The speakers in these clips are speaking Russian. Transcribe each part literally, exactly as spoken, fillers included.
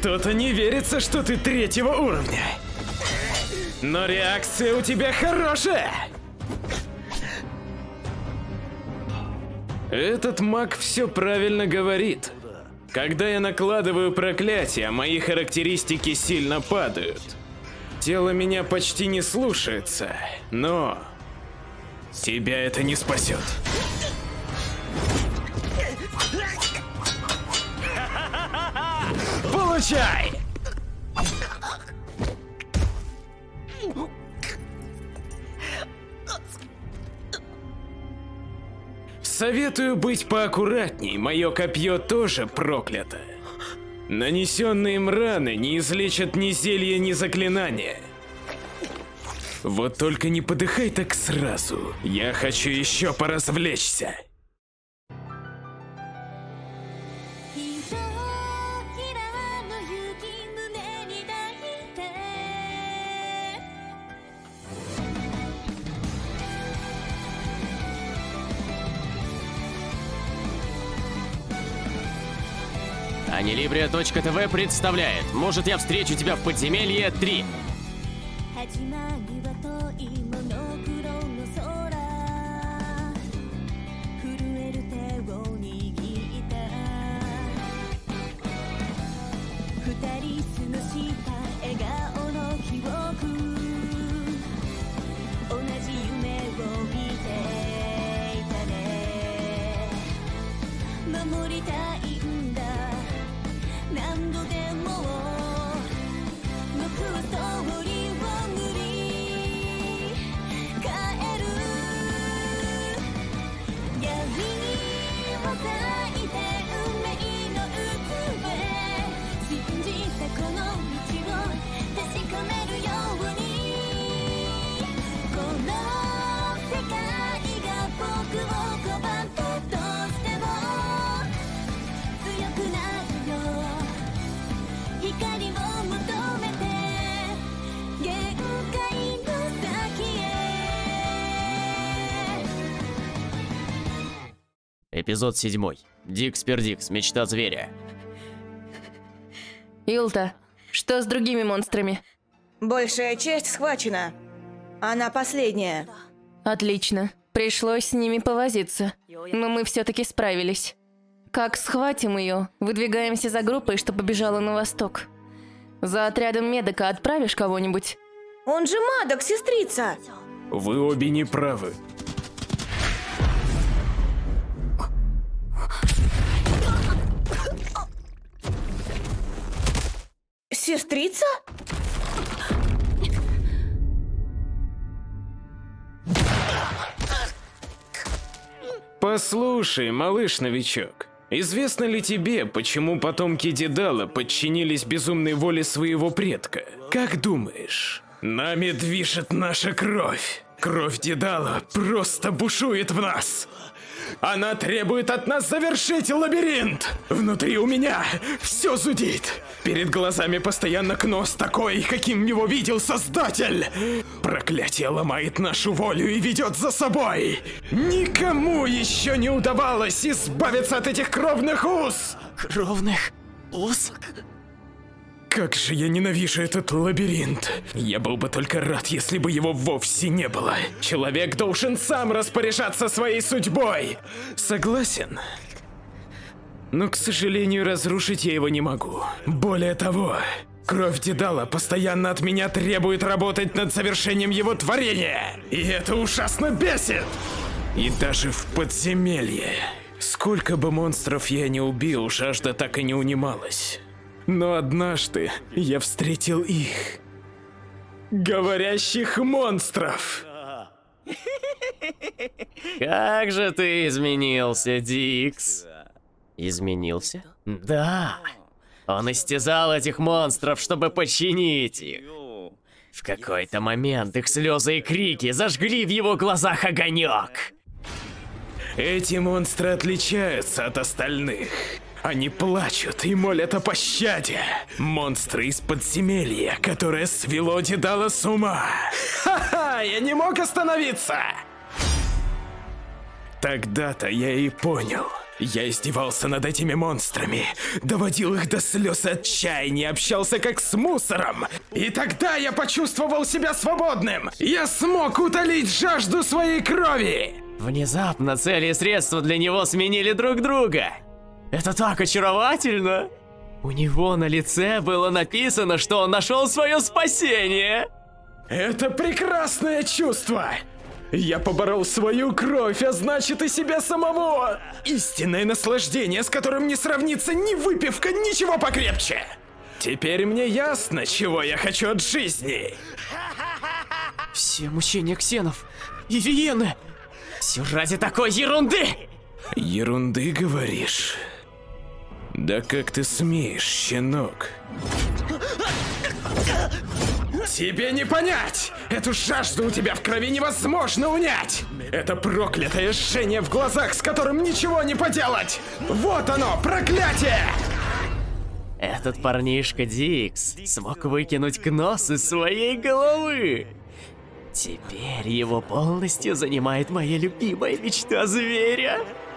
Что-то не верится, что ты третьего уровня. Но реакция у тебя хорошая. Этот маг все правильно говорит. Когда я накладываю проклятие, мои характеристики сильно падают. Тело меня почти не слушается, но тебя это не спасет. Получай! Советую быть поаккуратней, мое копье тоже проклято. Нанесенные им раны не излечат ни зелья, ни заклинания. Вот только не подыхай так сразу, я хочу еще поразвлечься. Анилибрия точка тв представляет «Может, я встречу тебя в подземелье три». Эпизод седьмой. Дикс-пердикс. Мечта зверя. Илта, что с другими монстрами? Большая часть схвачена. Она последняя. Отлично. Пришлось с ними повозиться. Но мы все-таки справились. Как схватим ее, выдвигаемся за группой, что побежала на восток. За отрядом Медока отправишь кого-нибудь? Он же Мадок, сестрица! Вы обе не правы. Сестрица? Послушай, малыш-новичок, известно ли тебе, почему потомки Дедала подчинились безумной воле своего предка? Как думаешь, нами движет наша кровь? Кровь Дедала просто бушует в нас. Она требует от нас завершить лабиринт. Внутри у меня все зудит. Перед глазами постоянно Кнос такой, каким его видел Создатель. Проклятие ломает нашу волю и ведет за собой. Никому еще не удавалось избавиться от этих кровных уз. Кровных уз? Как же я ненавижу этот лабиринт. Я был бы только рад, если бы его вовсе не было. Человек должен сам распоряжаться своей судьбой. Согласен? Но, к сожалению, разрушить я его не могу. Более того, кровь Дедала постоянно от меня требует работать над завершением его творения. И это ужасно бесит. И даже в подземелье. Сколько бы монстров я не убил, жажда так и не унималась. Но однажды я встретил их. Говорящих монстров. Как же ты изменился, Дикс? Изменился? Да. Он истязал этих монстров, чтобы подчинить их. В какой-то момент их слезы и крики зажгли в его глазах огонек. Эти монстры отличаются от остальных. Они плачут и молят о пощаде. Монстры из подземелья, которое свело Дедала с ума. Ха-ха, я не мог остановиться. Тогда-то я и понял. Я издевался над этими монстрами, доводил их до слез отчаяния, общался как с мусором. И тогда я почувствовал себя свободным. Я смог утолить жажду своей крови. Внезапно цели и средства для него сменили друг друга. Это так очаровательно. У него на лице было написано, что он нашел свое спасение. Это прекрасное чувство. Я поборол свою кровь, а значит и себя самого. Истинное наслаждение, с которым не сравнится ни выпивка, ничего покрепче. Теперь мне ясно, чего я хочу от жизни. Все мучения ксенов и Виены. Все ради такой ерунды. Ерунды, говоришь? Да как ты смеешь, щенок? Тебе не понять! Эту жажду у тебя в крови невозможно унять! Это проклятое жжение в глазах, с которым ничего не поделать! Вот оно, проклятие! Этот парнишка Дикс смог выкинуть Кнос из своей головы. Теперь его полностью занимает моя любимая мечта зверя.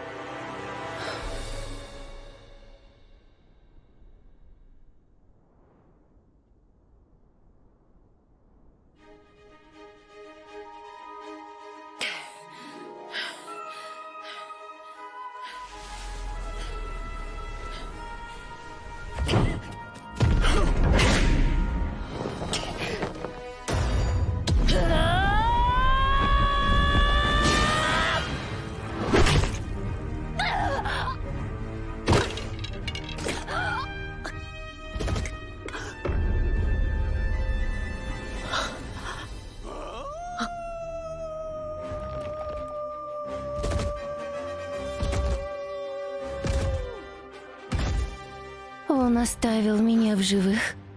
Он оставил меня в живых.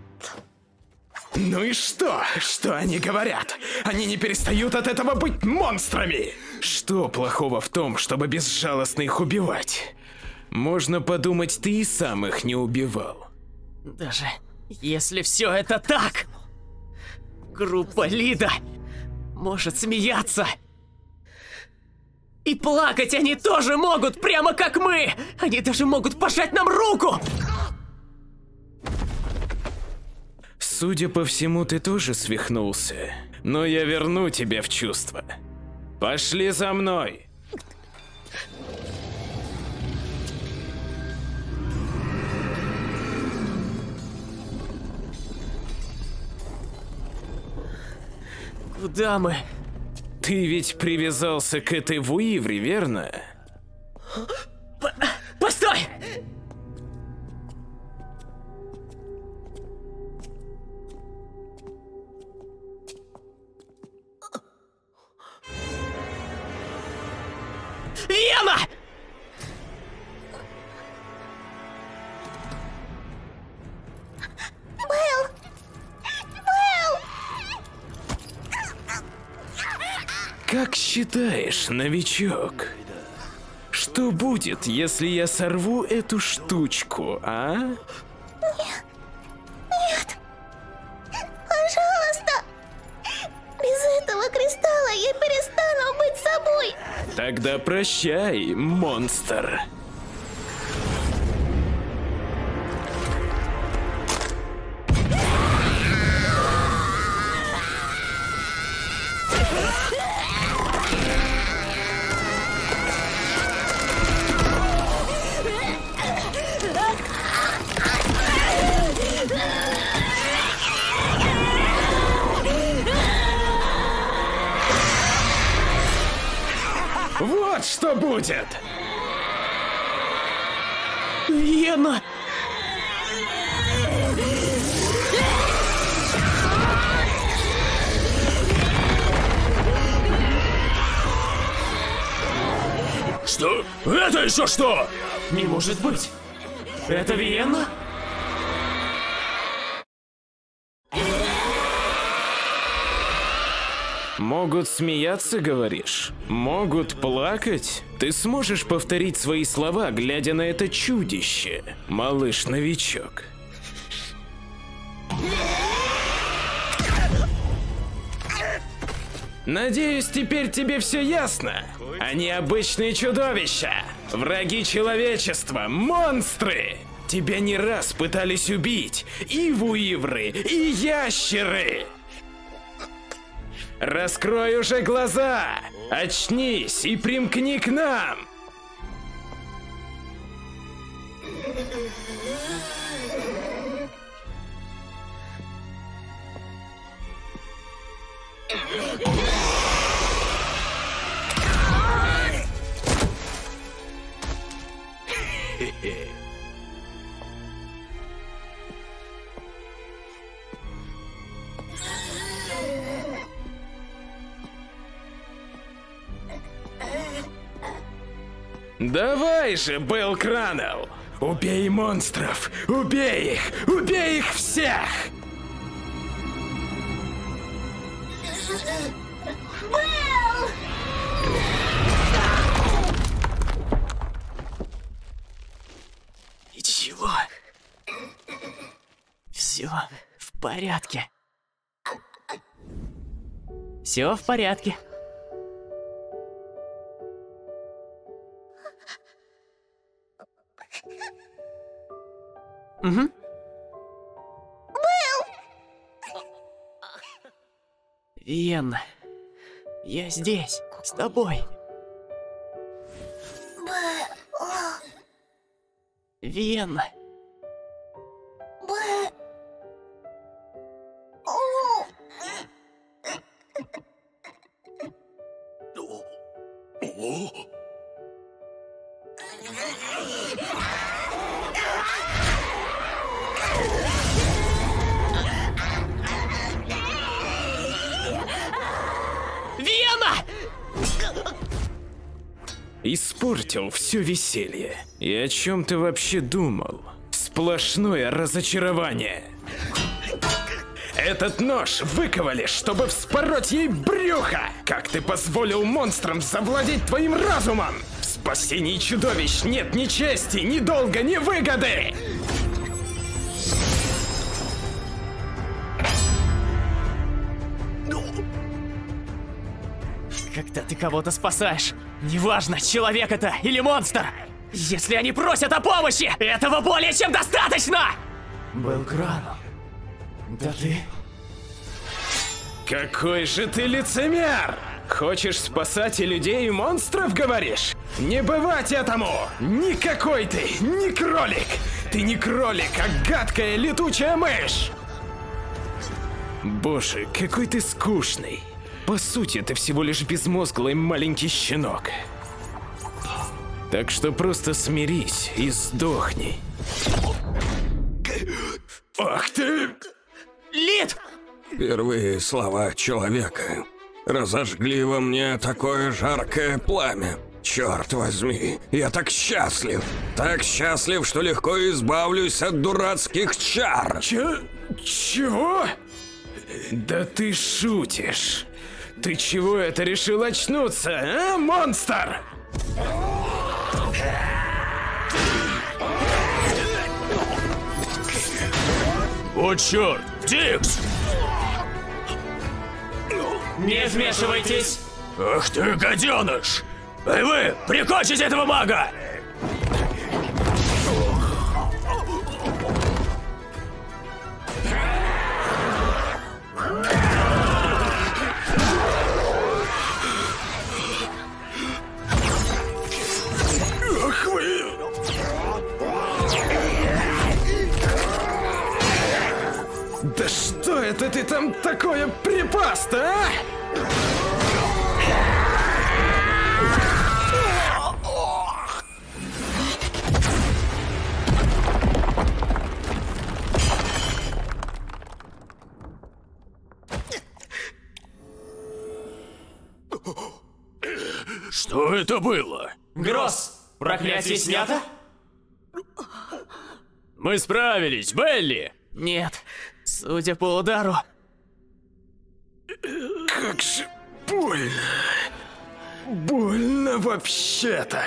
Ну и что? Что они говорят? Они не перестают от этого быть монстрами! Что плохого в том, чтобы безжалостно их убивать? Можно подумать, ты и сам их не убивал. Даже если все это так, группа Лида может смеяться. И плакать они тоже могут, прямо как мы! Они даже могут пожать нам руку! Судя по всему, ты тоже свихнулся. Но я верну тебя в чувство. Пошли за мной. Куда мы? Ты ведь привязался к этой Вуивре, верно? П- Постой! Вена! Как считаешь, новичок, что будет, если я сорву эту штучку, а? Нет. Пожалуйста. Без этого кристалла я перестану быть собой. Тогда прощай, монстр. Вот что будет! Вена! Что? Это еще что? Не может быть! Это Виена? Могут смеяться, говоришь? Могут плакать? Ты сможешь повторить свои слова, глядя на это чудище, малыш-новичок? Надеюсь, теперь тебе все ясно? Они обычные чудовища. Враги человечества, монстры! Тебя не раз пытались убить и вуивры, и ящеры! Раскрой уже глаза! Очнись и примкни к нам! Давай же, Белл Кранел! Убей монстров! Убей их! Убей их всех! Ничего. Все в порядке. Все в порядке. Угу. Виенна, я здесь, с тобой. Виенна. Испортил все веселье. И о чем ты вообще думал? Сплошное разочарование. Этот нож выковали, чтобы вспороть ей брюхо! Как ты позволил монстрам завладеть твоим разумом? В спасении чудовищ нет ни чести, ни долга, ни выгоды! Когда ты кого-то спасаешь, неважно, человек это или монстр, если они просят о помощи, этого более чем достаточно! Белл Кранел, да ты... Какой же ты лицемер! Хочешь спасать и людей, и монстров, говоришь? Не бывать этому! Никакой ты, не кролик! Ты не кролик, а гадкая летучая мышь! Боже, какой ты скучный! По сути, ты всего лишь безмозглый маленький щенок. Так что просто смирись и сдохни. Ах ты! Лид! Впервые слова человека разожгли во мне такое жаркое пламя. Черт возьми, я так счастлив. Так счастлив, что легко избавлюсь от дурацких чар. Чё? Чего? Да ты шутишь. Ты чего это решил очнуться, а, монстр? О, черт! Дикс! Не вмешивайтесь! Ах ты, гаденыш! Эй вы, прикончите этого мага! Ах вы! Да что это ты там такое припас-то, а? Что это было? Гросс, проклятие снято? Мы справились, Белли! Нет, судя по удару... Как же больно. Больно вообще-то.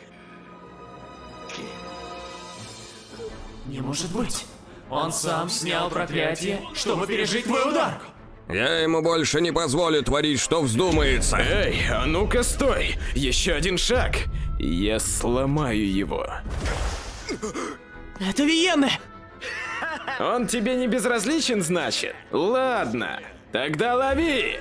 Не может быть. Он сам снял проклятие, чтобы пережить твой удар. Я ему больше не позволю творить, что вздумается. Эй, а ну-ка стой! Еще один шаг, Я сломаю его. Это Виена! Он тебе не безразличен, значит? Ладно, тогда лови!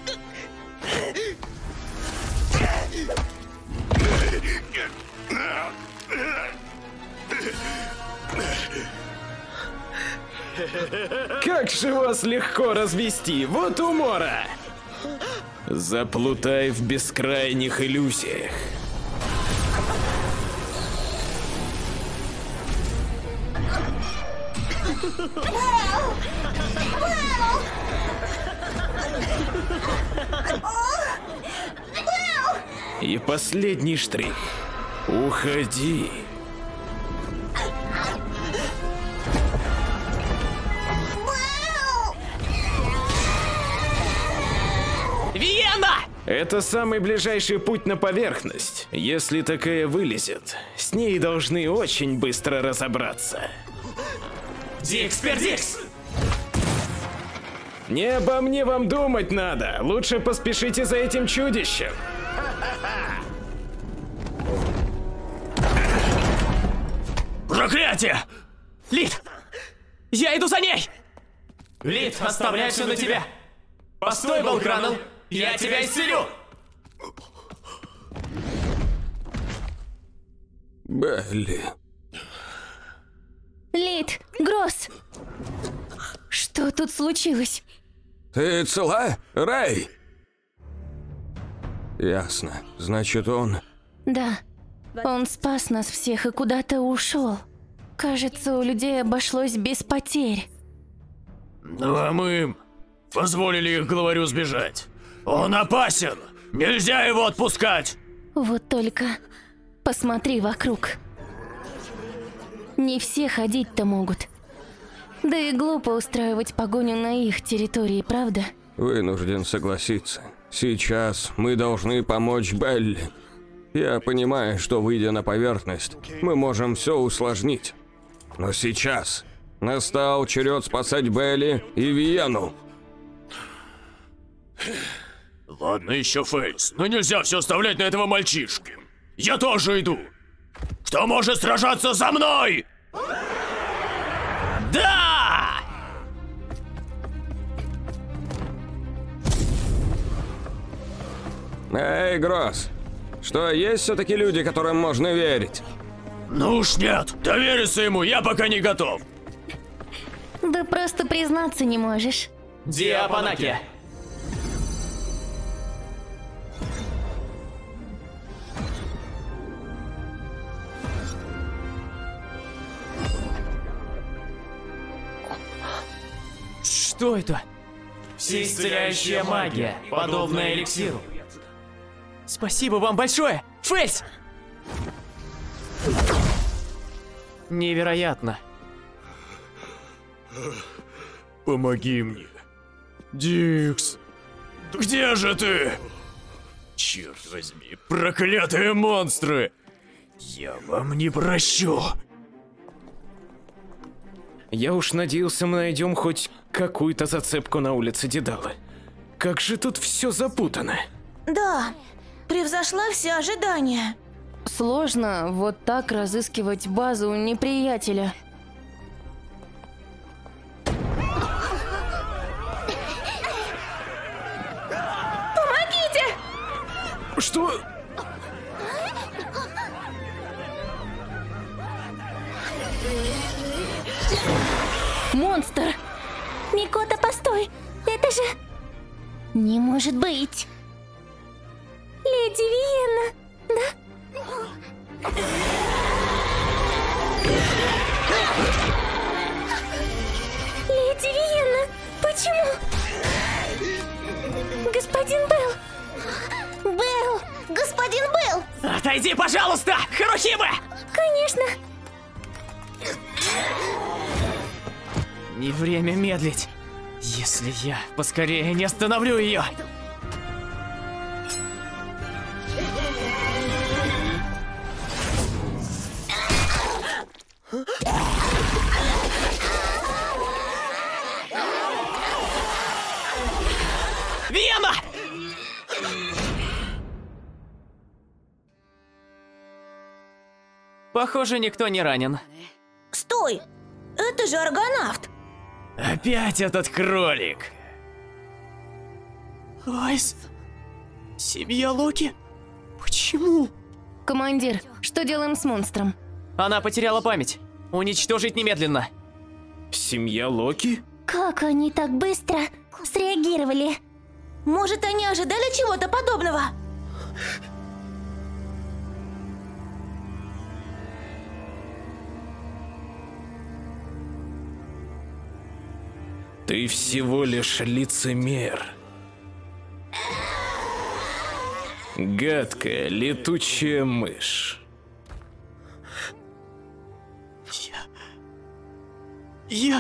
Как же вас легко развести, вот умора! Заплутай в бескрайних иллюзиях. И последний штрих. Уходи. Виена! Это самый ближайший путь на поверхность. Если такая вылезет, с ней должны очень быстро разобраться. Дикс пердикс! Не обо мне вам думать надо. Лучше поспешите за этим чудищем. Проклятие! Лид! Я иду за ней! Лид, оставляй все на тебя! Постой, Волкранл! Я тебя исцелю! Белли. Лид, Гросс! Что тут случилось? Ты цела, Рэй? Ясно. Значит, он... Да, он спас нас всех и куда-то ушел. Кажется, у людей обошлось без потерь. Ну а мы позволили их главарю сбежать. Он опасен! Нельзя его отпускать! Вот только посмотри вокруг. Не все ходить-то могут. Да и глупо устраивать погоню на их территории, правда? Вынужден согласиться. Сейчас мы должны помочь Белли. Я понимаю, что, выйдя на поверхность, мы можем все усложнить. Но сейчас настал черед спасать Белли и Виену. Ладно еще, Фейс, но нельзя все оставлять на этого мальчишки. Я тоже иду. Кто может сражаться за мной? Да! Эй, Гросс, что, есть все-таки люди, которым можно верить? Ну уж нет, довериться ему я пока не готов. Да просто признаться не можешь. Диапанаки. Что это? Всеисцеляющая магия, подобная эликсиру. Спасибо вам большое, Фейс! Невероятно. Помоги мне. Дикс, где же ты? Черт возьми, проклятые монстры! Я вам не прощу. Я уж надеялся, мы найдем хоть какую-то зацепку на улице Дедалы. Как же тут все запутано. Да, превзошла все ожидания. Сложно вот так разыскивать базу неприятеля. Помогите! Что? Монстр! Микота, постой! Это же... Не может быть! Леди Виена, да? Леди Виена, почему? Господин Белл! Белл! Господин Белл! Отойди, пожалуйста, Харухима! Конечно! Не время медлить. Если я поскорее не остановлю ее. Виена! Похоже, никто не ранен. Стой! Это же аргонавт! Опять этот кролик. Айс, семья Локи? Почему? Командир, что делаем с монстром? Она потеряла память. Уничтожить немедленно. Семья Локи? Как они так быстро среагировали? Может, они ожидали чего-то подобного? Ты всего лишь лицемер. Гадкая летучая мышь. Я...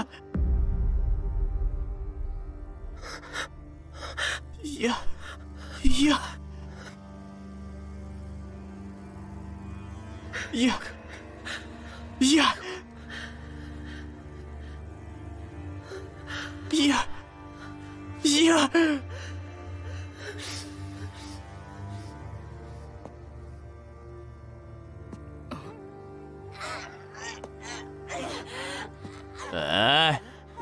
Я... Я... Я... Я... Я... Я... А?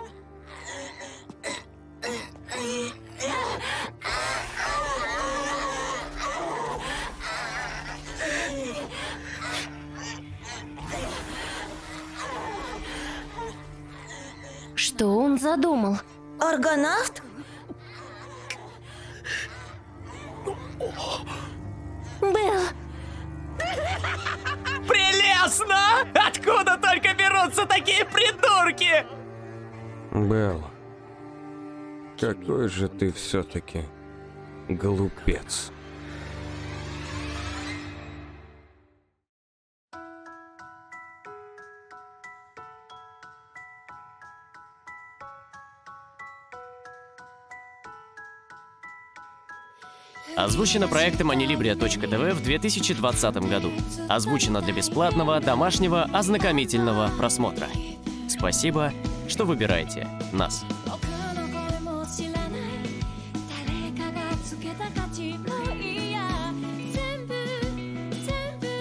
Что он задумал? Аргонавт? Белл, Прелестно! Откуда только берутся такие придурки? Белл, какой же ты все-таки глупец. Озвучено проектом анилибрия точка тэ вэ в две тысячи двадцатом году. Озвучено для бесплатного, домашнего, ознакомительного просмотра. Спасибо, что выбираете нас. 僕の声も知らない誰かがつけた価値もいや全部全部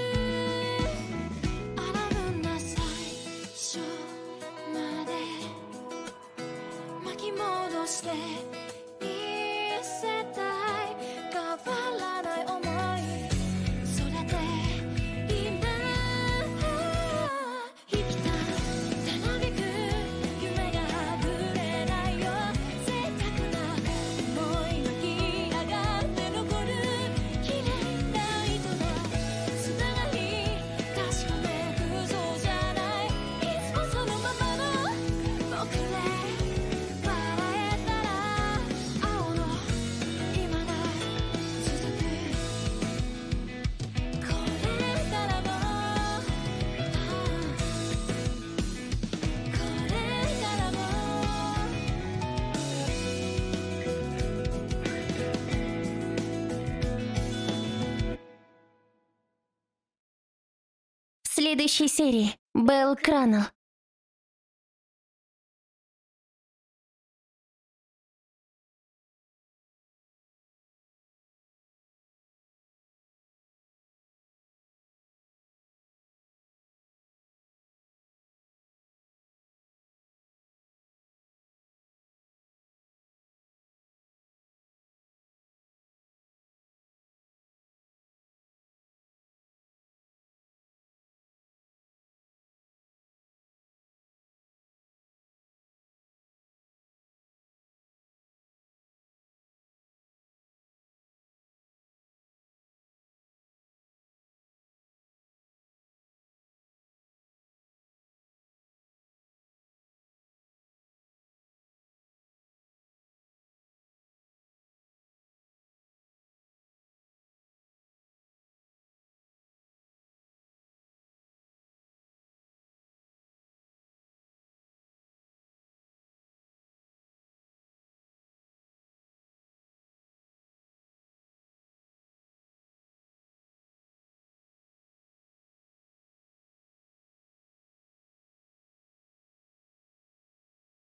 洗うんだ最初まで巻き戻して見せたい変わらない想いそれで今生きたたなびく夢がはぐれないよ贅沢な思い湧き上がって残る綺麗な糸のつながり確かめ偶像じゃないいつもそのままの僕で笑えたら青の今が続くこれからもこれからも в следующей серии Белл Кранл.